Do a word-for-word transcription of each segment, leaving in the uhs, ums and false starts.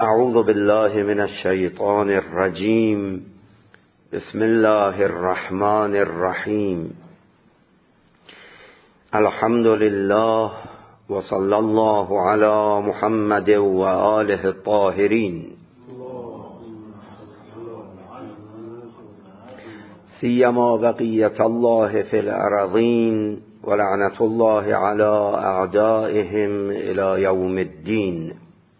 اعوذ بالله من الشیطان الرجیم. بسم الله الرحمن الرحیم. الحمد لله و صلی الله علی محمد و آله الطاهرین. سیما بقیت الله فی الارضین و لعنت الله علی اعدائهم الی یوم الدین.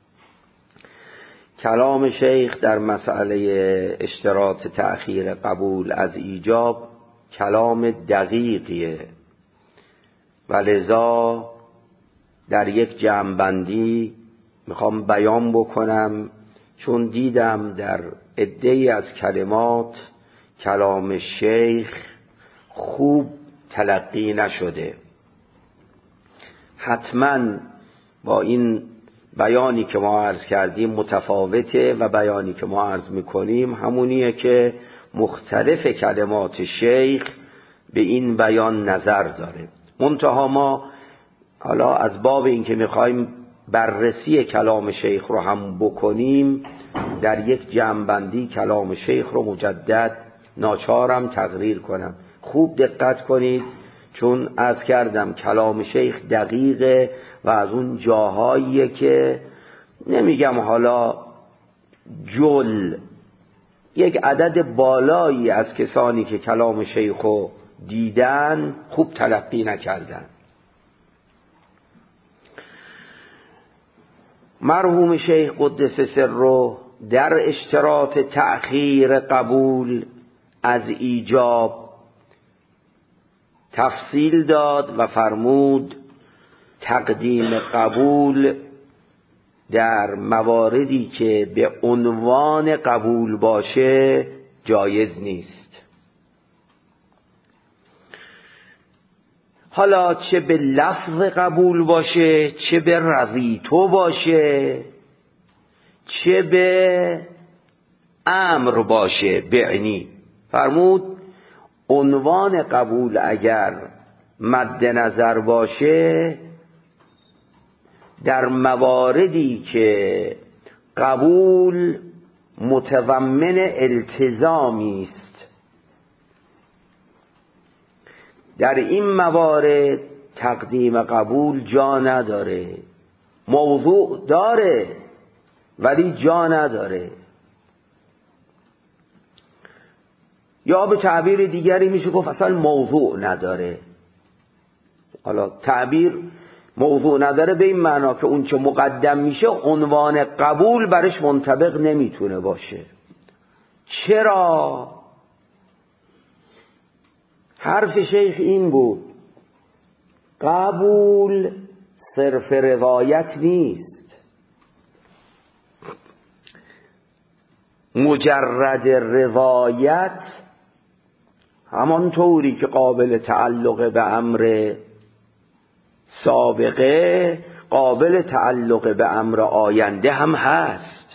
کلام شیخ در مسئله اشتراط تأخیر قبول از ایجاب کلام دقیقیه و لذا در یک جمع‌بندی میخوام بیان بکنم، چون دیدم در عده‌ای از کلمات کلام شیخ خوب تلقی نشده. حتما با این بیانی که ما عرض کردیم متفاوته و بیانی که ما عرض میکنیم همونیه که مختلف کلمات شیخ به این بیان نظر داره. منتها ما حالا از باب این که میخوایم بررسی کلام شیخ رو هم بکنیم، در یک جمع‌بندی کلام شیخ رو مجدد ناچارم تقریر کنم. خوب دقت کنید، چون عرض کردم کلام شیخ دقیقه و از اون جاهاییه که نمیگم حالا جل، یک عدد بالایی از کسانی که کلام شیخو دیدن خوب تلقی نکردن. مرحوم شیخ قدس سره در اشتراط تأخیر قبول از ایجاب تفصیل داد و فرمود تقدیم قبول در مواردی که به عنوان قبول باشه جایز نیست. حالا چه به لفظ قبول باشه، چه به رضیتو باشه، چه به امر باشه بعنی. فرمود عنوان قبول اگر مد نظر باشه در مواردی که قبول متضمن التزامی است، در این موارد تقدیم قبول جا نداره. موضوع داره ولی جا نداره. یا به تعبیر دیگری میشه گفت اصلا موضوع نداره. حالا تعبیر موضوع نداره به این معنا که اون چه مقدم میشه عنوان قبول برش منطبق نمیتونه باشه. چرا؟ حرف شیخ این بود قبول صرف روایت نیست. مجرد روایت همانطوری که قابل تعلق به امر سابقه قابل تعلق به امر آینده هم هست.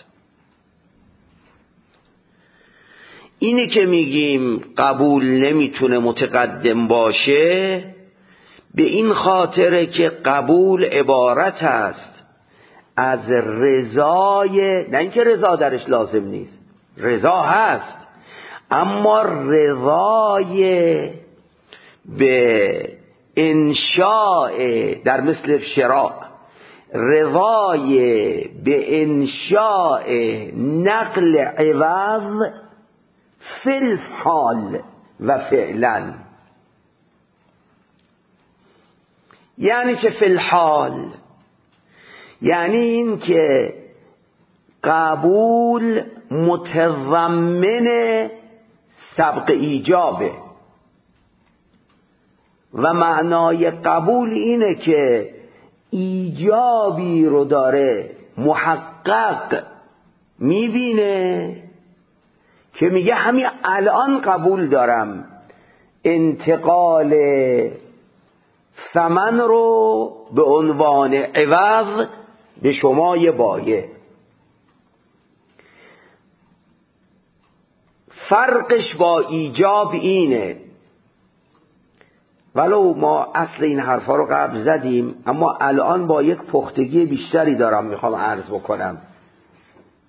اینی که میگیم قبول نمیتونه متقدم باشه به این خاطره که قبول عبارت است از رضای، نه اینکه رضا درش لازم نیست، رضا هست، اما رضای به انشاء در مثل شراء، رضای به انشاء نقل عوض فی الحال و فعلا. یعنی چه فی الحال؟ یعنی این که قبول متضمن سبق ایجابه و معنای قبول اینه که ایجابی رو داره محقق میبینه که میگه همین الان قبول دارم انتقال ثمن رو به عنوان عوض به شما یه بایه. فرقش با ایجاب اینه، ولو ما اصل این حرفا رو قبل زدیم اما الان با یک پختگی بیشتری دارم میخوام عرض بکنم.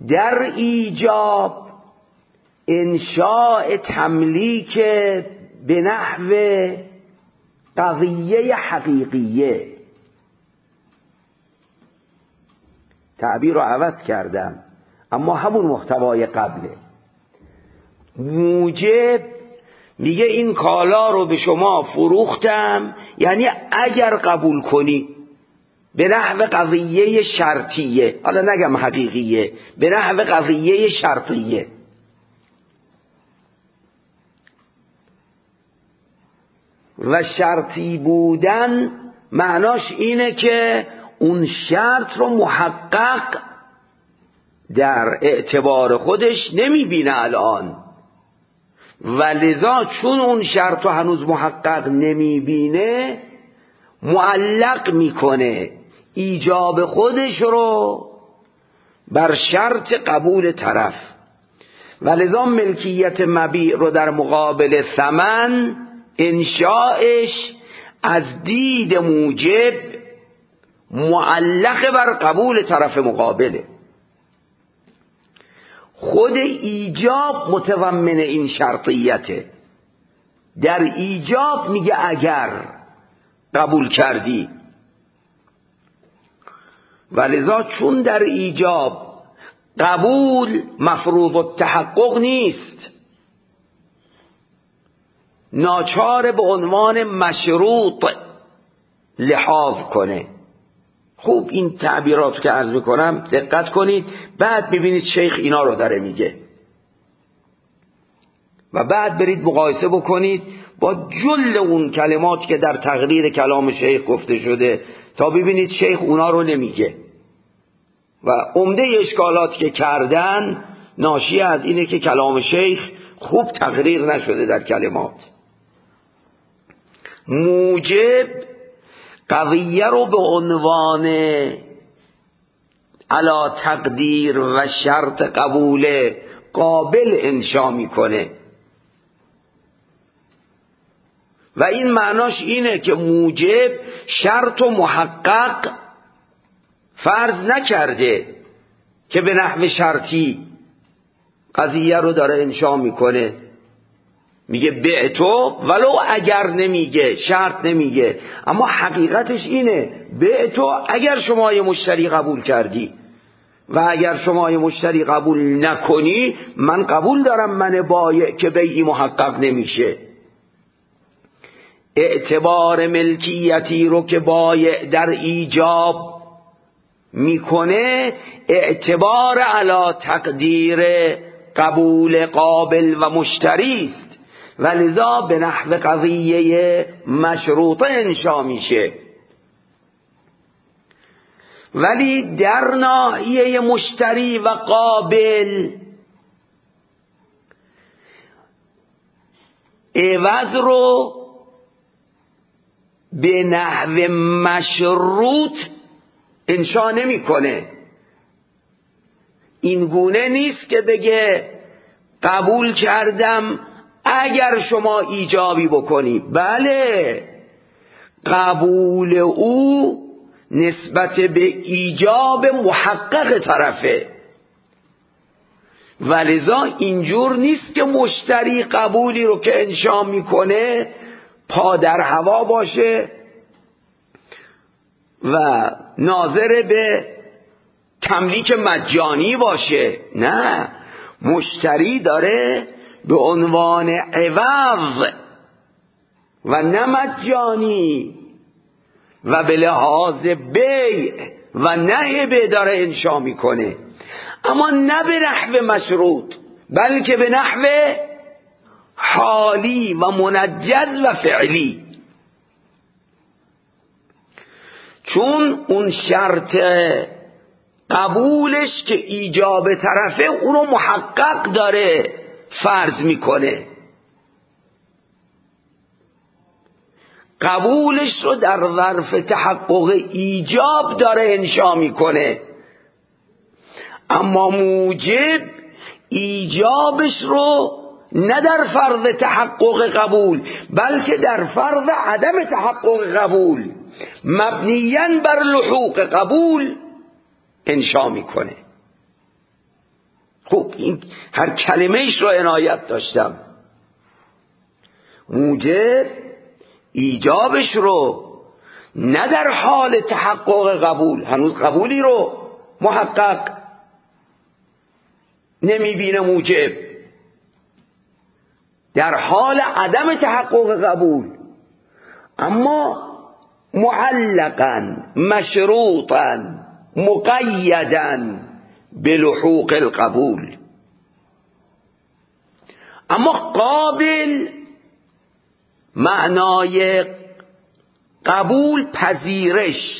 در ایجاب انشاء تملیک به نحو قضیه حقیقیه. تعبیر رو عوض کردم اما همون محتوای قبله. موجب میگه این کالا رو به شما فروختم، یعنی اگر قبول کنی، به نحو قضیه شرطیه، حالا نگم حقیقیه، به نحو قضیه شرطیه. و شرطی بودن معناش اینه که اون شرط رو محقق در اعتبار خودش نمیبینه الان، و لذا چون اون شرط رو هنوز محقق نمیبینه معلق میکنه ایجاب خودش رو بر شرط قبول طرف، و لذا ملکیت مبیع رو در مقابل ثمن انشاءش از دید موجب معلق بر قبول طرف مقابله. خود ایجاب متضمن این شرطیته. در ایجاب میگه اگر قبول کردی، ولذا چون در ایجاب قبول مفروض التحقق نیست، ناچار به عنوان مشروط لحاظ کنه. خوب این تعبیرات که عرض میکنم دقت کنید، بعد ببینید شیخ اینا رو داره میگه و بعد برید مقایسه بکنید با جل اون کلمات که در تقریر کلام شیخ گفته شده تا ببینید شیخ اونا رو نمیگه. و عمده اشکالات که کردن ناشی از اینه که کلام شیخ خوب تقریر نشده در کلمات. موجب قضیه رو به عنوان علا تقدیر و شرط قبول قابل انشا میکنه و این معناش اینه که موجب شرط و محقق فرض نکرده که به نحو شرطی قضیه رو داره انشا میکنه. میگه بعتو، ولو اگر نمیگه، شرط نمیگه، اما حقیقتش اینه بعتو اگر شما یه مشتری قبول کردی و اگر شما یه مشتری قبول نکنی من قبول دارم من بایع که بیعی محقق نمیشه. اعتبار ملکیتی رو که بایع در ایجاب میکنه اعتبار علا تقدیر قبول قابل و مشتری است و لذا به نحو قضیه مشروطه انشا میشه. ولی در ناحیه مشتری و قابل عوض رو به نحو مشروط انشا نمیکنه. این گونه نیست که بگه قبول کردم اگر شما ایجابی بکنی. بله، قبول او نسبت به ایجاب محقق طرفه، ولذا اینجور نیست که مشتری قبولی رو که انشا میکنه پا در هوا باشه و ناظر به تملیک مجانی باشه. نه، مشتری داره به عنوان عوض و نه مجانی و به لحاظ بیع و نه هبه داره انشا میکنه، اما نه به نحو مشروط بلکه به نحو حالی و منجز و فعلی. چون اون شرط قبولش که ایجاب طرفه اونو محقق داره فرض میکنه، قبولش رو در ظرف تحقق ایجاب داره انشا میکنه، اما موجب ایجابش رو نه در فرض تحقق قبول بلکه در فرض عدم تحقق قبول مبنیاً بر لحوق قبول انشا میکنه. این هر کلمهش رو عنایت داشتم. موجب ایجابش رو نه در حال تحقق قبول، هنوز قبولی رو محقق نمیبینه موجب، در حال عدم تحقق قبول، اما معلقا مشروطا مقیدا بلحوق القبول. اما قابل معنای قبول، پذیرش،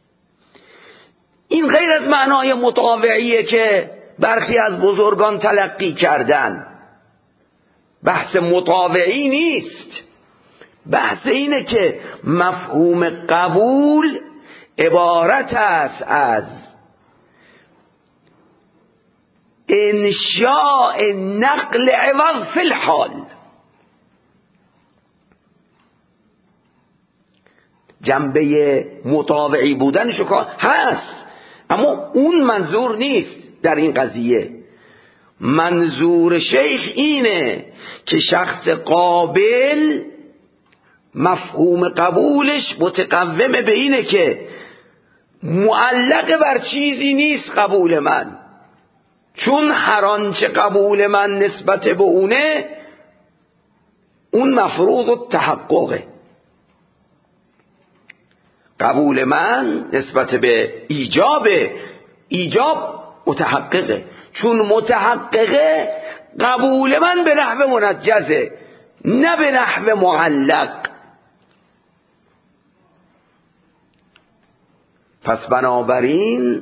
این غیر از معنای مطاوعیه که برخی از بزرگان تلقی کردن. بحث مطاوعی نیست، بحث اینه که مفهوم قبول عبارت است از انشاء نقل عوض فی الحال. جنبه مطاوعی بودنش هست، اما اون منظور نیست در این قضیه. منظور شیخ اینه که شخص قابل مفهوم قبولش متقوم به اینه که معلق بر چیزی نیست قبول من، چون هر آنچه قبول من نسبت به اونه اون مفروض و تحققه. قبول من نسبت به ایجاب، ایجاب متحققه، چون متحققه قبول من به نحو منجزه نه به نحو معلق. پس بنابراین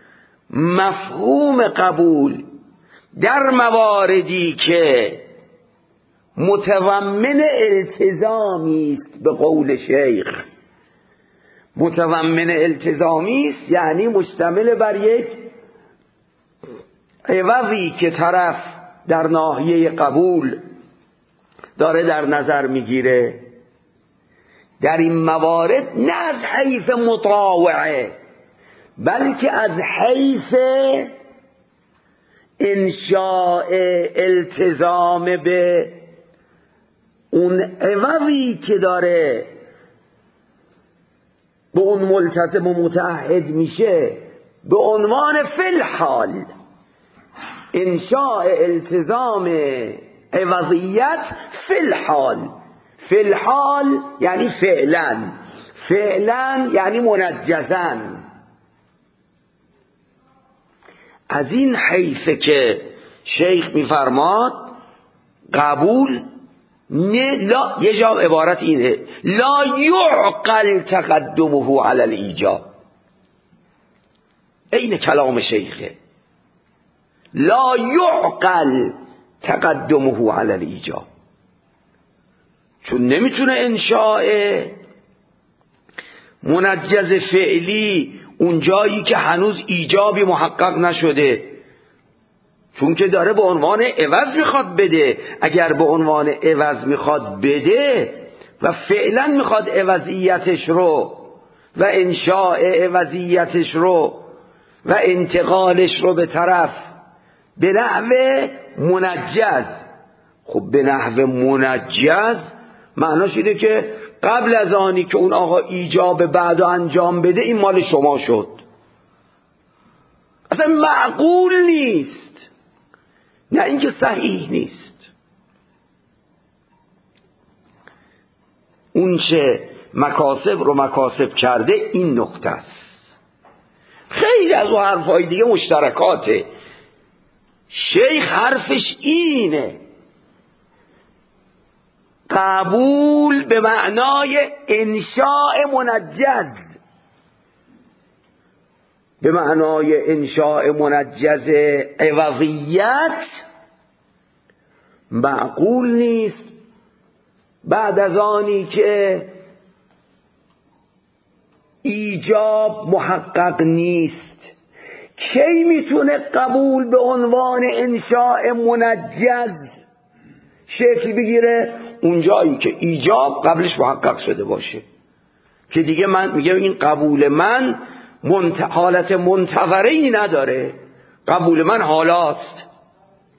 مفهوم قبول در مواردی که متضمن التزامی است، به قول شیخ متضمن التزامی است یعنی مشتمل بر یک عوضی که طرف در ناحیه قبول داره در نظر میگیره، در این موارد نه از حیث مطاوعه بلکه از حیث انشاء التزام به اون عوضی که داره به اون ملتزم و متعهد میشه، به عنوان فی الحال انشاء التزام عوضیت فی الحال. فی الحال یعنی فعلا، فعلا یعنی منجزا. از این حیث که شیخ میفرماد قبول نه، لا، یه جا عبارت اینه لا یعقل تقدمه علی الایجاب. این کلام شیخه، لا یعقل تقدمه علی الایجاب، چون نمیتونه انشاء منجز فعلی اون جایی که هنوز ایجابی محقق نشده، چون که داره به عنوان عوض میخواد بده. اگر به عنوان عوض میخواد بده و فعلا میخواد عوضیتش رو و انشاء عوضیتش رو و انتقالش رو به طرف به نحو منجز، خب به نحو منجز معناش اینه که قبل از آنی که اون آقا ایجاب بعد انجام بده این مال شما شد. اصلا معقول نیست، نه اینکه صحیح نیست. اون چه مکاسب رو مکاسب کرده این نقطه است. خیلی از اون حرفای دیگه مشترکاته. شیخ حرفش اینه قبول به معنای انشاء منجز، به معنای انشاء منجز عوضیت معقول نیست بعد از آنی که ایجاب محقق نیست. کی میتونه قبول به عنوان انشاء منجز شکل بگیره؟ اونجایی که ایجاب قبلش محقق شده باشه، که دیگه من میگم این قبول من منت... حالت منتظره‌ای نداره، قبول من حالاست.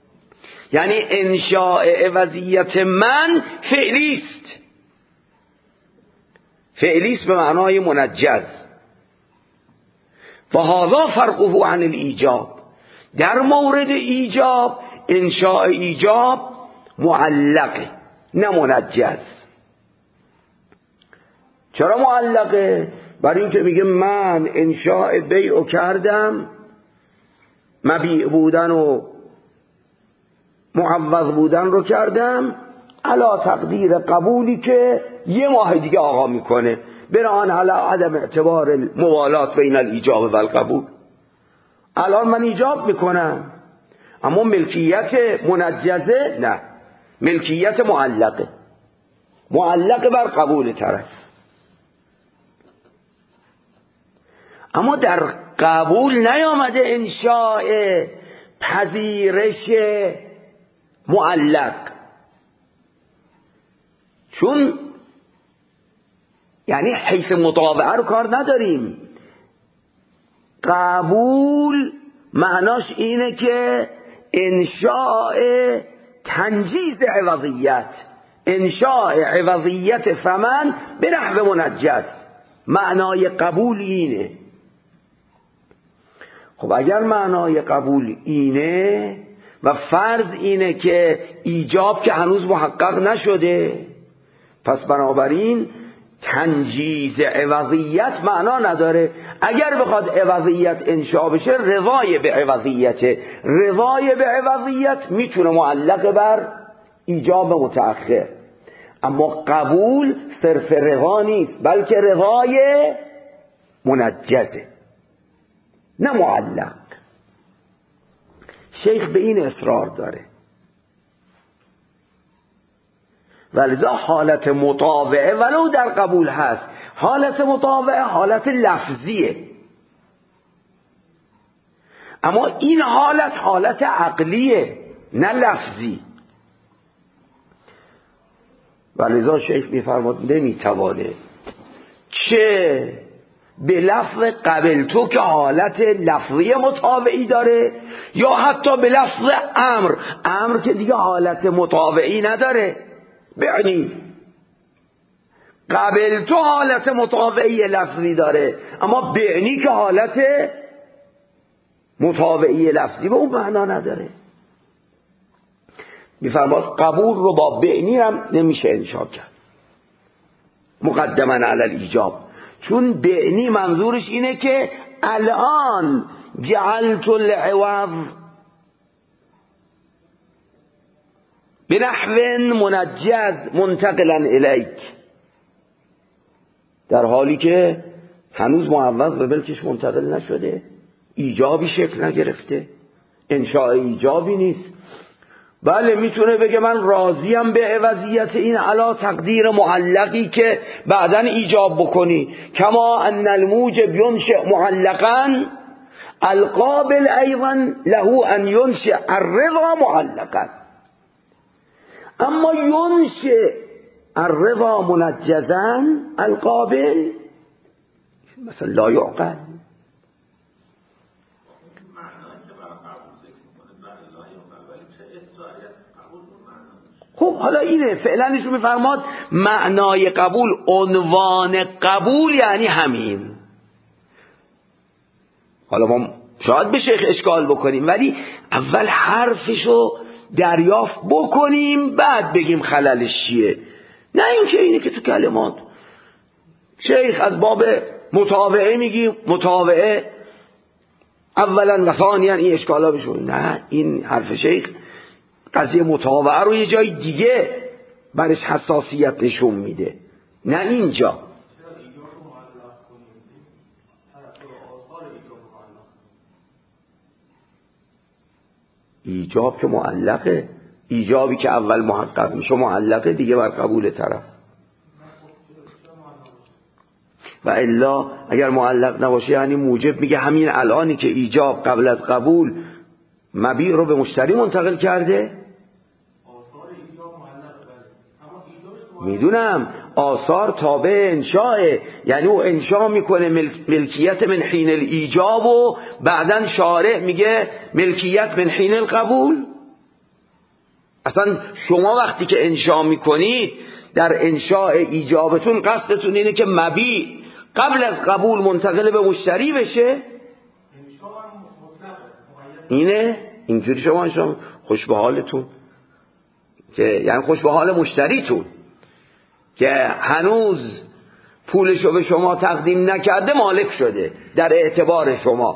یعنی انشاء عوضیت من فعلیست، فعلیست به معنای منجز. و هذا فرقه عن الایجاب، در مورد ایجاب انشاء ایجاب معلقه نه منجز. چرا معلقه؟ برای اینکه میگه من انشاء بیع کردم، مبیع بودن و معوض بودن رو کردم، علا تقدیر قبولی که یه ماه دیگه آقا میکنه، بناهن علا عدم اعتبار الموالات بین الایجاب و القبول. الان من ایجاب میکنم، اما ملکیت منجزه نه، ملکیت معلقه، معلقه بر قبول طرف. اما در قبول نیامده انشاء پذیرش معلق، چون یعنی حیث مطابقه رو کار نداریم. قبول معناش اینه که انشاء تنجیز عوضیت، انشاء عوضیت فمن به نحو منجز، معنای قبول اینه. خب اگر معنای قبول اینه و فرض اینه که ایجاب که هنوز محقق نشده، پس بنابراین تنجیز عوضیت معنا نداره. اگر بخواد عوضیت انشاء بشه، رضای به عوضیت، رضای به عوضیت میتونه معلق بر ایجاب متأخر. اما قبول صرف رضا نیست، بلکه رضای منجزه نه معلق. شیخ به این اصرار داره، ولذا حالت مطاوعه ولو در قبول هست، حالت مطاوعه حالت لفظیه، اما این حالت حالت عقلیه نه لفظی. ولذا شیخ میفرماد نمیتوانه چه به لفظ قبل تو که حالت لفظی مطاوعی داره، یا حتی به لفظ امر، امر که دیگه حالت مطاوعی نداره. بعنی قبل تو حالت مطاوعی لفظی داره، اما بعنی که حالت مطاوعی لفظی به اون معنا نداره. میفرماد قبول رو با بعنی هم نمیشه انشاء کرد مقدما علی الایجاب، چون بعنی منظورش اینه که الان جعلت العوض بنحو منجز منتقلا الیک، در حالی که هنوز معوض به ملکش منتقل نشده، ایجابی شکل نگرفته، انشاء ایجابی نیست. بله میتونه بگه من راضیم به عوضیت این علا تقدیر معلقی که بعداً ایجاب بکنی، کما ان الموجب ینشئ معلقا القابل ایضا له ان ینشئ الرضا معلقا. اما ینشئ الرضا منجزا القابل مثلا لا یعقل. خب حالا اینه فعلا ایشون میفرماد معنای قبول، عنوان قبول یعنی همین. حالا ما شاید به شیخ اشکال بکنیم، ولی اول حرفشو دریافت بکنیم بعد بگیم خللش چیه، نه اینکه اینه که تو کلمات شیخ از باب متابعه میگیم متابعه اولا و ثانیا این اشکالا بشون. نه، این حرف شیخ قضیه متابعه رو یه جای دیگه برش حساسیت نشون میده، نه اینجا. ایجاب که معلقه، ایجابی که اول محقق میشه معلقه دیگه بر قبول طرف. و الا اگر معلق نباشه یعنی موجب میگه همین الانی که ایجاب قبل از قبول مبیع رو به مشتری منتقل کرده. میدونم آثار تابع انشاء، یعنی او انشاء میکنه ملکیت من حین الایجاب و بعدن شارع میگه ملکیت من حین القبول. اصلا شما وقتی که انشاء میکنید در انشاء ایجابتون قصدتون اینه که مبیع قبل از قبول منتقل به مشتری بشه. اینه اینجوری شما شما خوش به حالتون، که یعنی خوش به حال مشتریتون که هنوز پولشو به شما تقدیم نکرده مالک شده در اعتبار شما.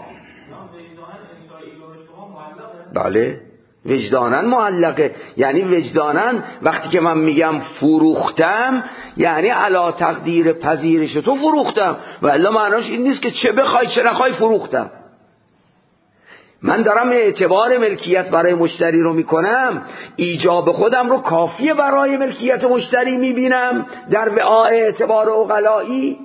بله وجدانن معلقه، یعنی وجدانن وقتی که من میگم فروختم یعنی علا تقدیر پذیرش تو فروختم، و الا معناش این نیست که چه بخوای چه نخوای فروختم. من دارم اعتبار ملکیت برای مشتری رو میکنم، ایجاب خودم رو کافیه برای ملکیت مشتری میبینم در وعاء اعتبار عقلایی.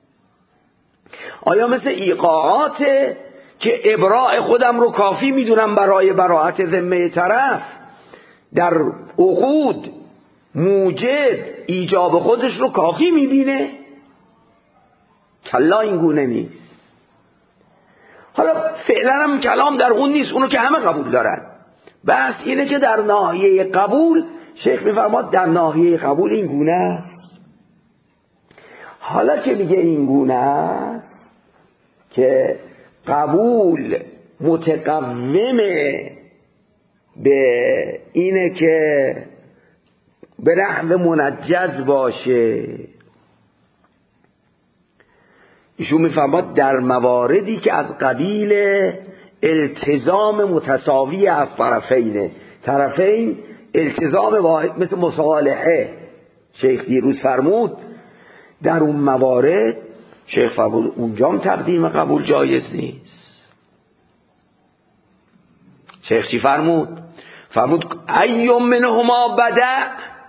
آیا مثل ایقاعاته که ابراء خودم رو کافی میدونم برای براءت ذمه طرف، در عقود موجب ایجاب خودش رو کافی میبینه؟ کلا این گونه نیست. حالا فعلا هم کلام در اون نیست، اونو که همه قبول دارن. بس اینه که در ناحیه قبول شیخ میفرماد در ناحیه قبول این گونه است. حالا که میگه این گونه است که قبول متقومه به اینه که به نحو منجز باشه، ایشون میفهمد در مواردی که از قبیل التزام متساوی از طرفینه. طرفین التزام واحد مثل مصالحه شیخ دیروز فرمود، در اون موارد شیخ فرمود اونجا هم تقدیم قبول جایز نیست. شیخ چی فرمود؟ فرمود ایوم منهما بدع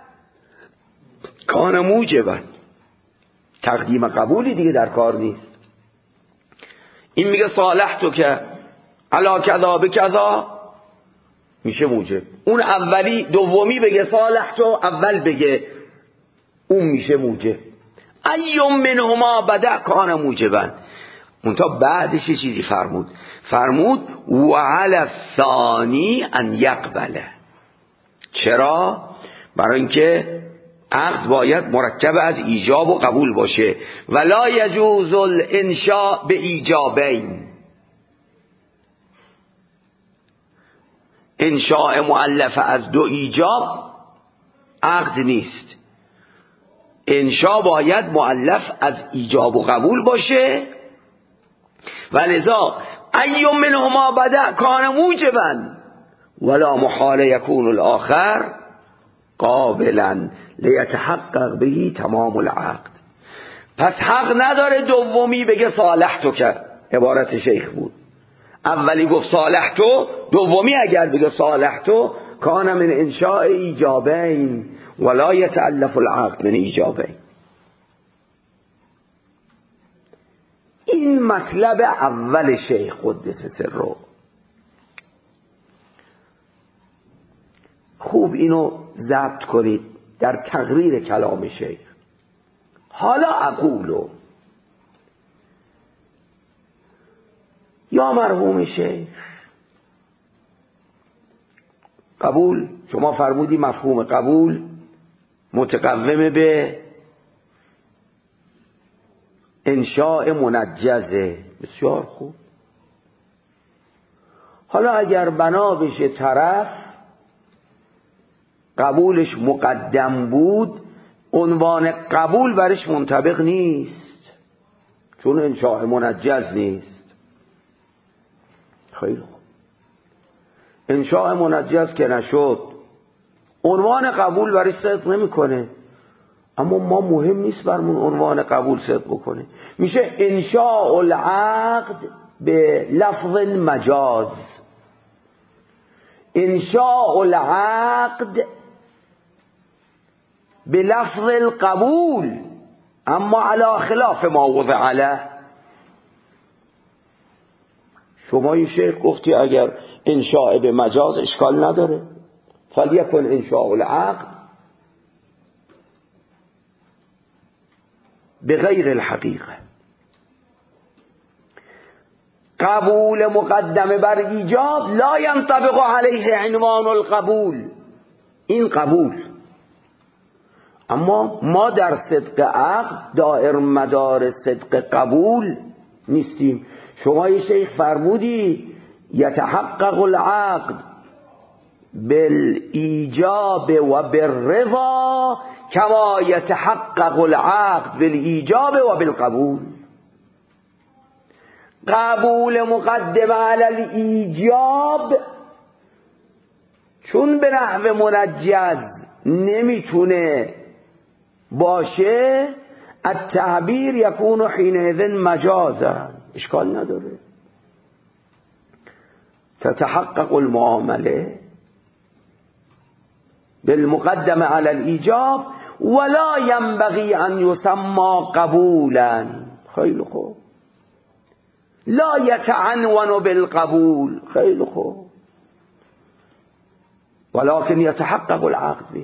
کان موجبا، تقدیم قبولی دیگه در کار نیست. این میگه صالح تو که علا کذا به کذا میشه موجب، اون اولی دومی بگه صالح تو اول بگه اون میشه موجب. ایوم منهما بدع کان موجبا. منتها بعدش یه چیزی فرمود، فرمود وعلى الثانی ان یقبله. چرا؟ برای اینکه عقد باید مرکب از ایجاب و قبول باشه. ولا یجوز الانشاء به ایجابین، انشاء مؤلف از دو ایجاب عقد نیست. انشاء باید مؤلف از ایجاب و قبول باشه. ولذا ایوم منهما بدع کان موجبا ولا محال یکون الاخر قابلا لیتحقق بهی تمام العقد. پس حق نداره دومی بگه صالح تو که عبارت شیخ بود، اولی گفت صالح تو، دومی اگر بگه صالح تو کان من انشاء ایجابین ولا یتألف العقد من ایجابین. این مطلب اول شیخ قدس سره. خوب اینو ضبط کنید در تقریر کلام شیخ. حالا اقولو یا مرحوم شیخ، قبول شما فرمودی مفهوم قبول متقوم به انشاء منجزه. بسیار خوب. حالا اگر بنا بشه طرف قبولش مقدم بود، عنوان قبول برش منطبق نیست چون انشاء منجز نیست. خیلی خوب، انشاء منجز که نشد عنوان قبول برش صدق نمیکنه. اما ما مهم نیست برمون عنوان قبول صدق بکنه. میشه انشاء العقد به لفظ مجاز، انشاء العقد به لفظ القبول اما علی خلاف ما وضع علیه. شما این شیخ گفتی اگر انشاء به مجاز اشکال نداره، فلیکن انشاء العقد به غیر الحقیقه. قبول مقدم بر ایجاب لا ينطبق علیه عنوان القبول. این قبول. اما ما در صدق عقد دائر مدار صدق قبول نیستیم. شما یه شیخ فرمودی یتحقق العقد بالایجاب و بالرضا کما یتحقق العقد بالایجاب و بالقبول. قبول مقدم علی الایجاب چون به نحو منجز نمیتونه باشه، التعبیر یکون حینئذ مجازا، اشکال نداره. تتحقق المعامله بالمقدم على الایجاب ولا ينبغي ان يسمى قبولا. خیلی خوب. لا يتعنون بالقبول. خیلی خوب. ولكن يتحقق العقد به.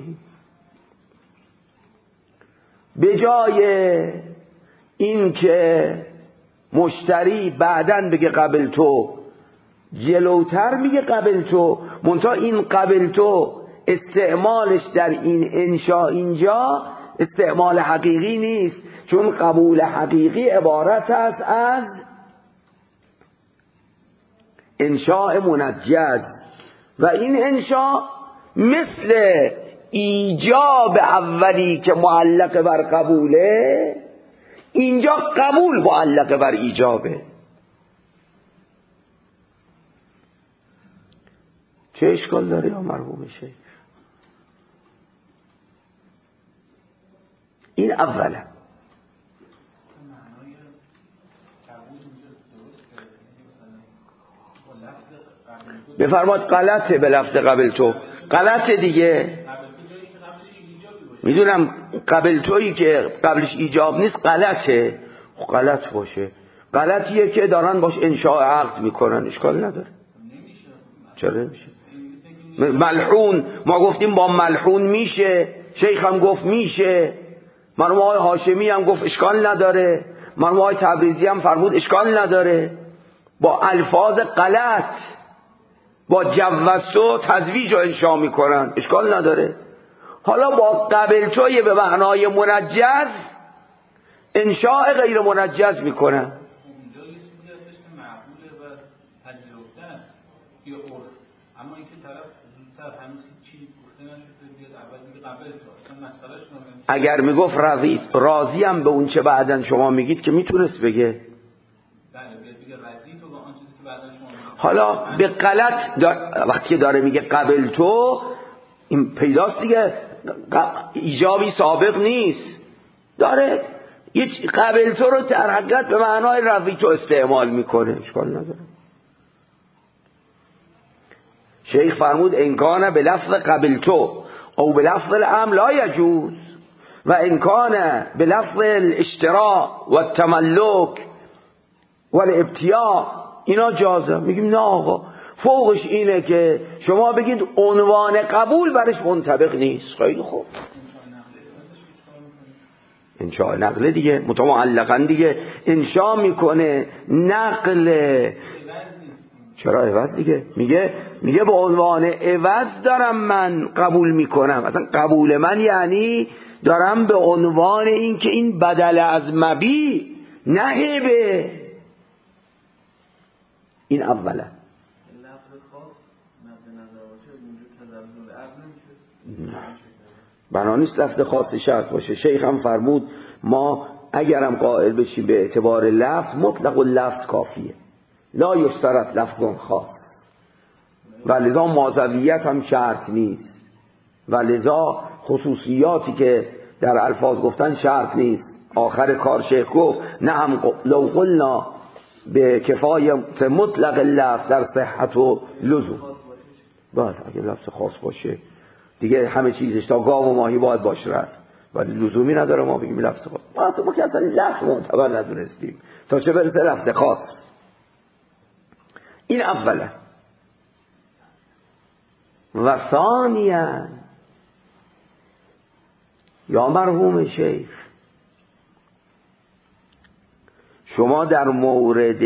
به جای این که مشتری بعداً بگه قبل تو، جلوتر میگه قبل تو، منتها این قبل تو استعمالش در این انشاء اینجا استعمال حقیقی نیست، چون قبول حقیقی عبارت است از انشاء منجز و این انشاء مثل ایجاب اولی که معلق بر قبوله، اینجا قبول معلق بر ایجابه. چه اشکال داره یا مرحوم شیخ؟ این اوله. بفرماد غلطه به لفظ قبل تو، غلطه دیگه. میدونم قبل تویی که قبلش ایجاب نیست غلطه، غلط باشه، غلطیه که دارن باش انشاء عقد میکنن، اشکال نداره. چرا نمیشه؟ ملحون ما گفتیم با ملحون میشه، شیخ هم گفت میشه، مرحوم آقای هاشمی هم گفت اشکال نداره، مرحوم آقای تبریزی هم فرمود اشکال نداره. با الفاظ غلط، با جوزتو تزویج و انشاء میکنن، اشکال نداره. حالا با قبل توی به معنای منجز انشاء غیر منجز میکنن. اما اینکه طرف زودتر هنوز چی گفته نشده بیاد اول میگه قبل تو، اصلا مسئلهش نمیشه. اگر میگفت راضی راضیم به اون چه بعدن شما میگید که میتونست بگه. بله بیاد بگه راضی تو با آن چیزی که بعدن شما میگید. حالا به غلط دار... وقتی داره میگه قبل تو، این پیداست دیگه ایجابی سابق نیست، داره یه قبل تو رو در حقیقت به معنای راضی تو استعمال میکنه، اشکال نداره. شیخ فرمود انکان به لفظ قبل تو او به لفظ الامر لا یجوز و انکان به لفظ الاشتراء و التملک و الابتیاء اینا جازه. میگیم نه آقا، فوقش اینه که شما بگید عنوان قبول برش منطبق نیست. خیلی خوب، انشاء نقل دیگه، متمعلقا دیگه انشاء میکنه، نقل. چرا عوض دیگه؟ میگه میگه به عنوان عوض دارم من قبول میکنم. اصلا قبول من یعنی دارم به عنوان این که این بدل از مبی نه هبه. این اوله. لفظ خاص مد نظر باشه اونجا تضمن عقل نمیشه. بنا نیست لفظ خاص شرط باشه. شیخ هم فرمود ما اگرم قائل بشیم به اعتبار لفظ، مطلق اللفظ کافیه، لا یشترط لفظ خاص، و لذا ماضویت هم شرط نیست، و لذا خصوصیاتی که در الفاظ گفتن شرط نیست. آخر کار شیخ گفت نعم لو قلنا به کفایت مطلق اللفظ در صحت و لزوم. بله اگه لفظ خاص باشه دیگه همه چیزش تا گاو و ماهی باید باشه، ولی لزومی نداره ما بگیم لفظ خاص. ما تو ما که اصلا لفظ معتبر ندونستیم تا چه برسه لفظ خاص. این اوله. و ثانیاً یا مرحوم شیخ، شما در مورد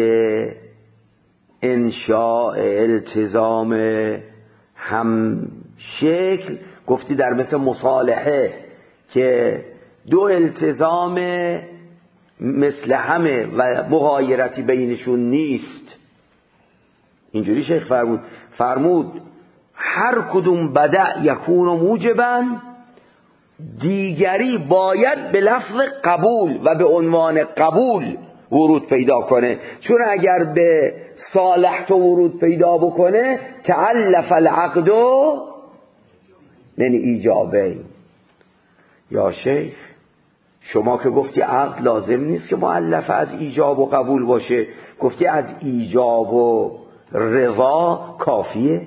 انشاء التزام هم شکل گفتی در مثل مصالحه که دو التزام مثل همه و مغایرتی بینشون نیست. اینجوری شیخ فرمود فرمود هر کدوم بدع یکون و موجبا، دیگری باید به لفظ قبول و به عنوان قبول ورود پیدا کنه، چون اگر به صالح تو ورود پیدا بکنه تعلف العقد من ایجابین. یا شیخ شما که گفتی عقد لازم نیست که مؤلف از ایجاب و قبول باشه، گفتی از ایجاب و رضا کافیه.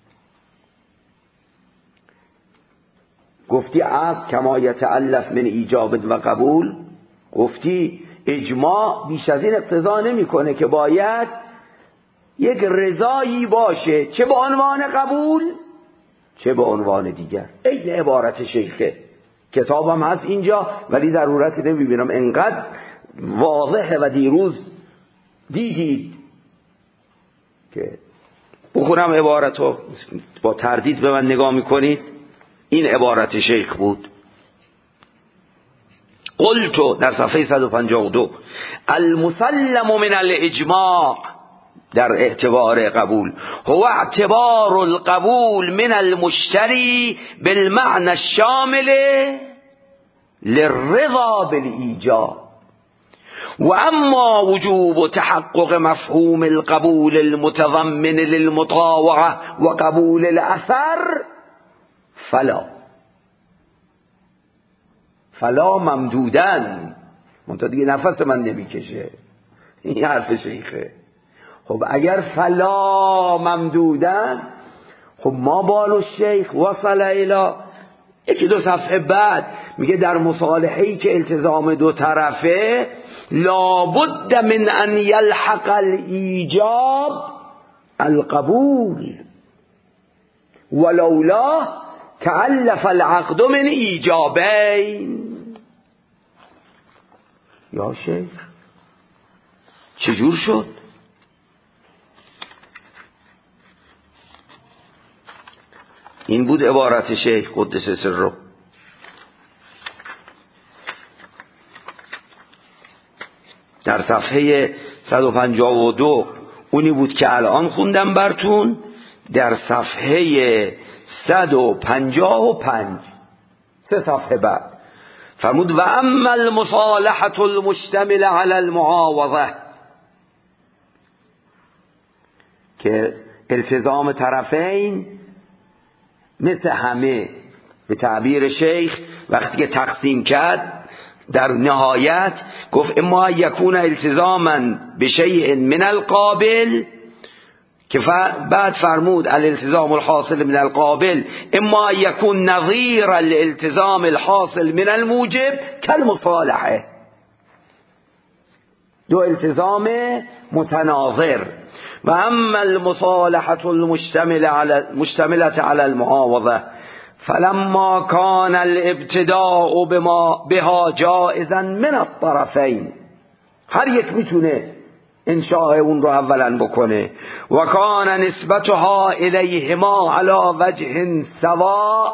گفتی عقد کما یتألف من ایجاب و قبول، گفتی اجماع بیش از این اقتضا نمیکنه که باید یک رضایی باشه، چه به عنوان قبول چه به عنوان دیگر. این عبارت شیخه، کتابم هست اینجا ولی ضرورتی نمیبینم، انقدر واضحه و دیروز دیدید که بخونم عبارتو با تردید به من نگاه میکنید. این عبارت شیخ بود. قلتو در صفحه صد و پنجاه و دو المسلم من الاجماع در اعتبار قبول هو اعتبار القبول من المشتری بالمعنى الشامل للرضا بالإيجاب، واما وجوب تحقق مفهوم القبول المتضمن للمطاوعة وقبول الاثر فلا فلا ممدودن. منتها دیگه نفس من نمیکشه، این حرف شیخه. خب اگر فلا ممدودن، خب ما بالو شیخ وصل الی یکی دو صفحه بعد میگه در مصالحه‌ای که التزام دو طرفه لابد من ان یلحق الایجاب القبول ولولا تعلف العقد من ایجابین. یا شیخ چجور شد؟ این بود عبارت شیخ قدس سره. در صفحه صد و پنجاه و دو اونی بود که الان خوندم براتون. در صفحه صد و پنجاه و پنج سه صفحه بعد فرمود و اما المصالحة المشتمل على المعاوضه، که التزام طرفین مثل همه به تعبیر شیخ وقتی که تقسیم کرد در نهایت گفت اما یکون التزاما بشیء من القابل، که بعد فرمود الالتزام الحاصل من القابل اما یکون نظیر الالتزام الحاصل من الموجب کالمصالحه. دو التزام متناظر. و اما المصالحة المشتملة على مشتملة على المعاوضة فلما كان الابتداء بما بها جائزا من الطرفين، هر یک میتونه انشاء اون رو اولا بکنه، و کان نسبتها الیهما على وجه سواء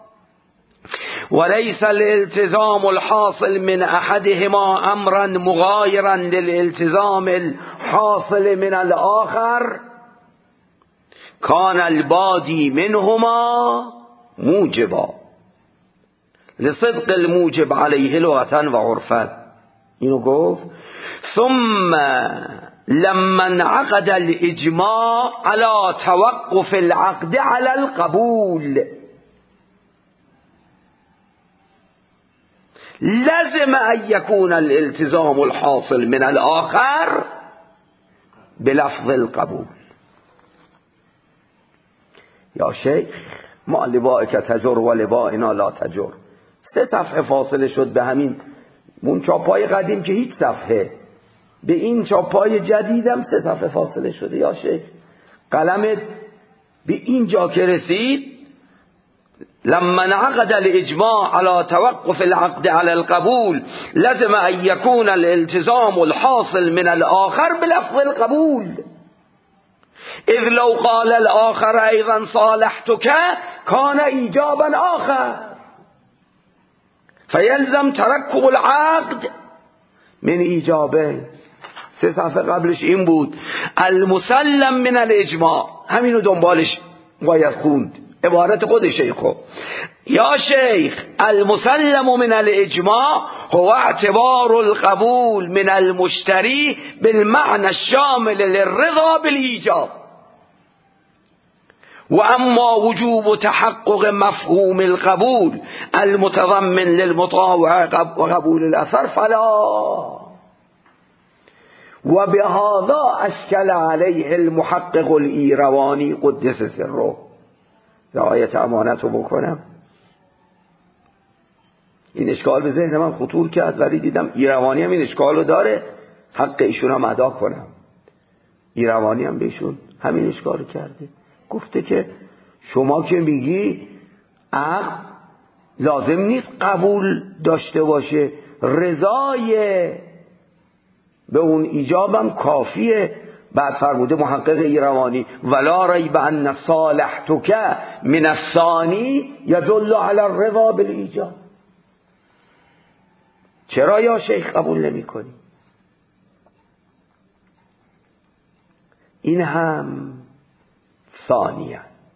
وليس الالتزام الحاصل من احدهما امرا مغايرا للالتزام الحاصل من الاخر كان البادي منهما موجبا لصدق الموجب عليه لغة وعرفا. اینو گفت ثم لما انعقد الاجماع على توقف العقد على القبول لازم ان يكون الالتزام الحاصل من الاخر بلفظ القبول. یا شیخ ما لبائک تجر و لبائنا لا تجر. سه صفحه فاصله شد به همین اون چاپای قدیم که هیچ صفحه، به این چاپای جدیدم سه صفحه فاصله شده. یا شیخ قلمت به این جا که رسید لما انعقد الاجماع على توقف العقد على القبول لازم ان يكون الالتزام الحاصل من الاخر بلفظ القبول اذ لو قال الاخر ایضا صالحتك کان ایجابا آخر فیلزم ترکب العقد من ایجابه. سه صفحه قبلش این بود المسلم من الاجماع، همینو دنبالش باید خوند، عبارت خود شیخو. یا شیخ المسلم من الاجماع هو اعتبار القبول من المشتری بالمعنى الشامل للرضا بالإيجاب، و اما وجوب تحقق مفهوم القبول المتضمن للمطاوعة و قبول الأثر فلا. و بهذا اشکل علیه المحقق الایروانی قدس سره. رعایت امانت رو بکنم، این اشکال به ذهن من خطور کرد ولی دیدم ایروانی هم این اشکال رو داره، حق ایشون هم ادا کنم. ایروانی هم بهشون همین اشکال رو کرده، گفته که شما که میگی عقل لازم نیست قبول داشته باشه، رضای به اون ایجابم کافیه. بعد فرموده محقق ایروانی ولا ریب ان صالحتک من الثانی یدل علی الرضا بالایجاب. چرا یا شیخ قبول نمی کنی؟ این هم ثانیه.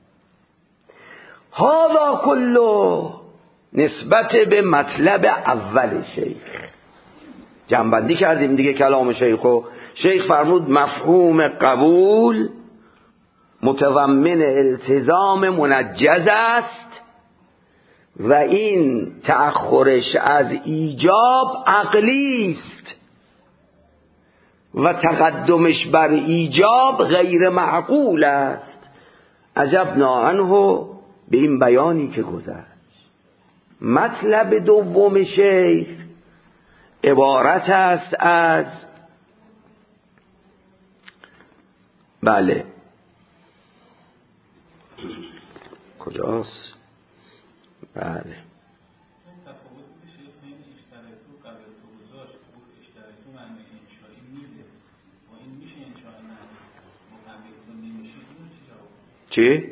هذا کله نسبت به مطلب اول شیخ. جنبندی کردیم دیگه کلام شیخو. شیخ فرمود مفهوم قبول متضمن التزام منجز است و این تأخرش از ایجاب عقلی است و تقدمش بر ایجاب غیر معقول است. عجبنا عنه به این بیانی که گذشت. مطلب دوم شیخ عبارت است از بله کجاست؟ بله چی؟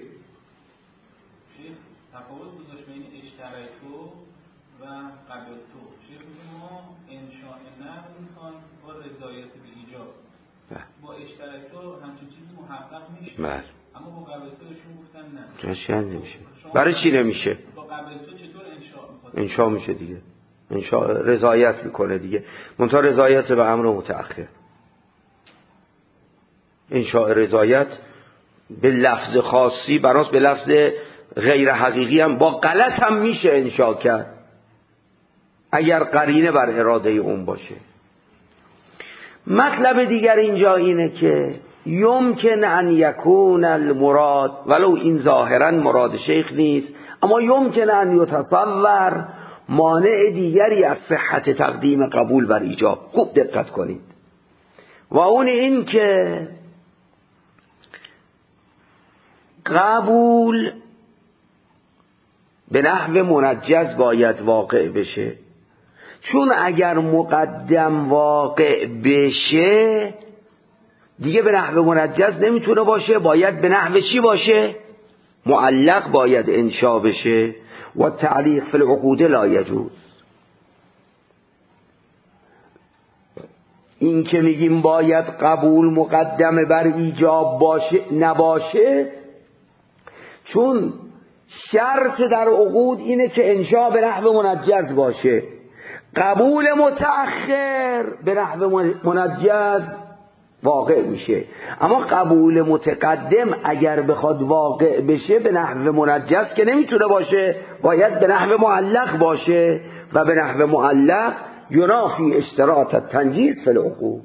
تفاوت گذاشت بین اشترایتو و قبلتو. شیخ ما انشاء نه میخوان با رضایت به ایجاب. با اشترایتو همچین چیزی محقق میشه. بله. اما با قبلتوشون گفتن نه. چرا نمیشه؟ برای چی نمیشه؟ با قبلتو چطور انشاء میخواد؟ انشاء میشه دیگه. انشاء رضایت میکنه دیگه. منتها رضایت به امر متأخر. انشاء رضایت به لفظ خاصی براس به لفظ غیر حقیقی هم با غلط هم میشه انشاء کرد اگر قرینه بر اراده اون باشه. مطلب دیگر اینجا اینه که یمکن ان یکون المراد، ولو این ظاهرا مراد شیخ نیست، اما یمکن ان یتصور مانع دیگری از صحت تقدیم قبول بر ایجاب. خوب دقت کنید. و اون این که قبول به نحو منجز باید واقع بشه، چون اگر مقدم واقع بشه دیگه به نحو منجز نمیتونه باشه، باید به نحو چی باشه؟ معلق باید انشا بشه. و تعلیق فی العقود لا یجوز. این که میگیم باید قبول مقدم بر ایجاب باشه نباشه، چون شرط در عقود اینه که انشا به نحو منجز باشه، قبول متأخر به نحو منجز واقع میشه. اما قبول متقدم اگر بخواد واقع بشه به نحو منجز که نمیتونه باشه، باید به نحو معلق باشه و به نحو معلق ینافی اشتراط التنجیز فی العقود.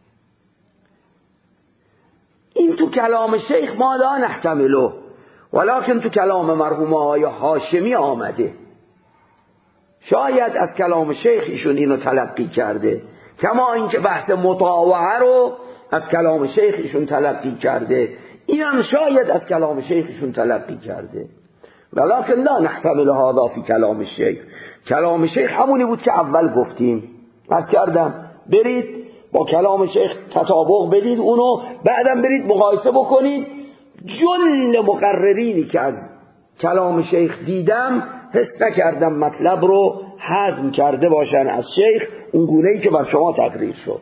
این تو کلام شیخ ما لا نحتمله، ولکن تو کلام مرحوم آقای هاشمی آمده. شاید از کلام شیخ ایشون اینو تلقی کرده، کما اینکه بحث مطاوعه رو از کلام شیخ ایشون تلقی کرده، اینم شاید از کلام شیخ ایشون تلقی کرده. ولکن لا نحتمل هذا فی کلام شیخ. کلام شیخ همونی بود که اول گفتیم. از کردم برید با کلام شیخ تطابق بدید اونو، بعدم برید مقایسه بکنید. جل مقررینی که از کلام شیخ دیدم حس نکردم مطلب رو هضم کرده باشن از شیخ اون گونه‌ای که بر شما تقریر شد.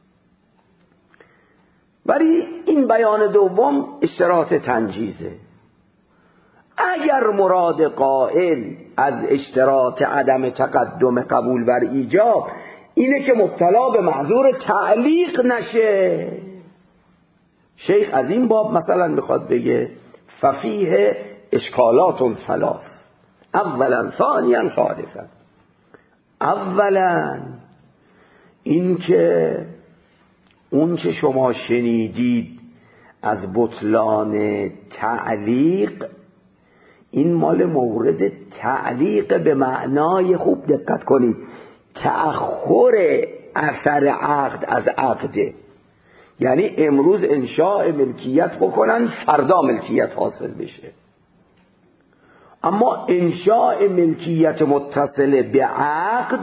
ولی این بیان دوم اشتراط تنجیزه. اگر مراد قائل از اشتراط عدم تقدم قبول بر ایجاب اینه که مبتلا به محظور تعلیق نشه، شیخ از این باب مثلا میخواد بگه ففیه اشکالات ثلاث، اولا ثانیا ثالثا. اولا این که اون که شما شنیدید از بطلان تعلیق، این مال مورد تعلیق به معنای، خوب دقت کنید، تأخر اثر عقد از عقده. یعنی امروز انشاء ملکیت بکنن فردا ملکیت حاصل بشه، اما انشاء ملکیت متصل به عقد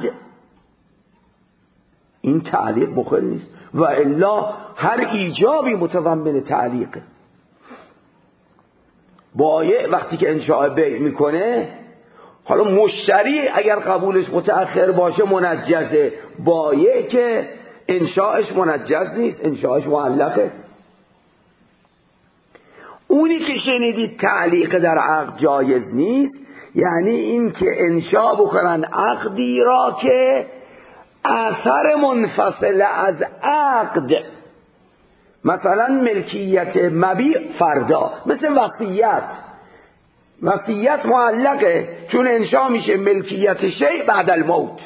این تعلیق مخل نیست، و الا هر ایجابی متضمن تعلیقه. بایع وقتی که انشاء بیع میکنه، حالا مشتری اگر قبولش متأخر باشه منجزه، بایع که انشاءش منجز نیست، انشاءش معلقه. اونی که شنیدید تعلیق در عقد جایز نیست، یعنی این که انشاء بکنن عقدی را که اثر منفصل از عقد، مثلا ملکیت مبیع فردا، مثل وصیت. وصیت معلقه چون انشاء میشه ملکیت شیء بعد الموت،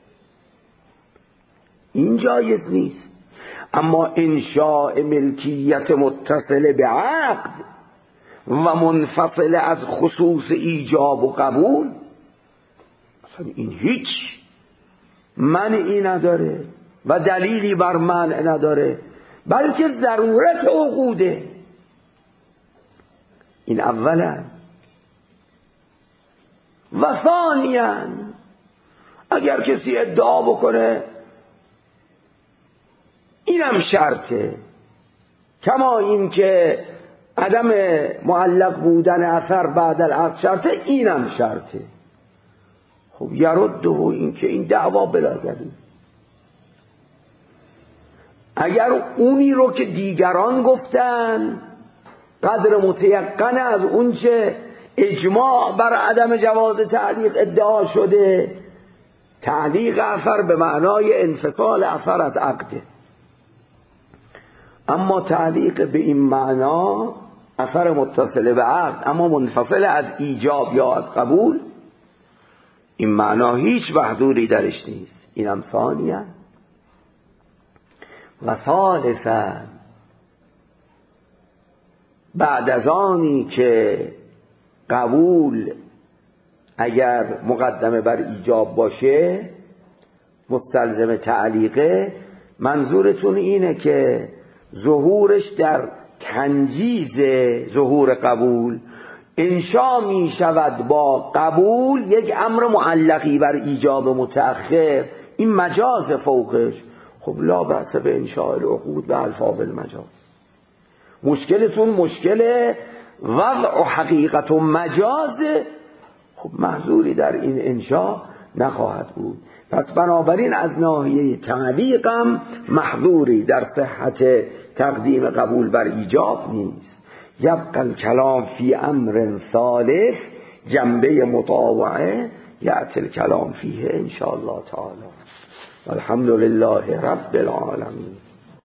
این جایز نیست. اما انشاء ملکیت متصل به عقد و منفصل از خصوص ایجاب و قبول، اصلا این هیچ منعی نداره و دلیلی بر منع نداره، بلکه ضرورت عقوده. این اولا. و ثانیا اگر کسی ادعا بکنه اینم شرطه، کما این که عدم معلق بودن اثر بعد العقد شرطه، اینم شرطه. خب یرده این که این دعوا بلا دلیل. اگر اونی رو که دیگران گفتن قدر متیقن از اون چه اجماع بر عدم جواز تعلیق ادعا شده، تعلیق اثر به معنای انفصال اثر از عقده. اما تعلیق به این معنا اثر متصل به عقد اما منفصل از ایجاب یا از قبول، این معنا هیچ محذوری درش نیست. اینم ثانیه. و ثالثا بعد از آنی که قبول اگر مقدمه بر ایجاب باشه مستلزم تعلیقه، منظورتون اینه که ظهورش در تنجیز ظهور قبول، انشا می شود با قبول یک امر معلقی بر ایجاب متأخر، این مجاز فوقش. خب لا بأس به انشاء العقود به الفاظ المجاز. مشکلتون مشکل وضع و حقیقت و مجاز، خب محذوری در این انشاء نخواهد بود. پس بنابراین از ناحیه تعلیقم محذوری در صحت تقدیم قبول بر ایجاب نیست. یبقى الکلام فی امر ثالث جنبه مطاوعه یأتی الکلام فیه ان شاء الله تعالی. الحمد لله رب العالمین.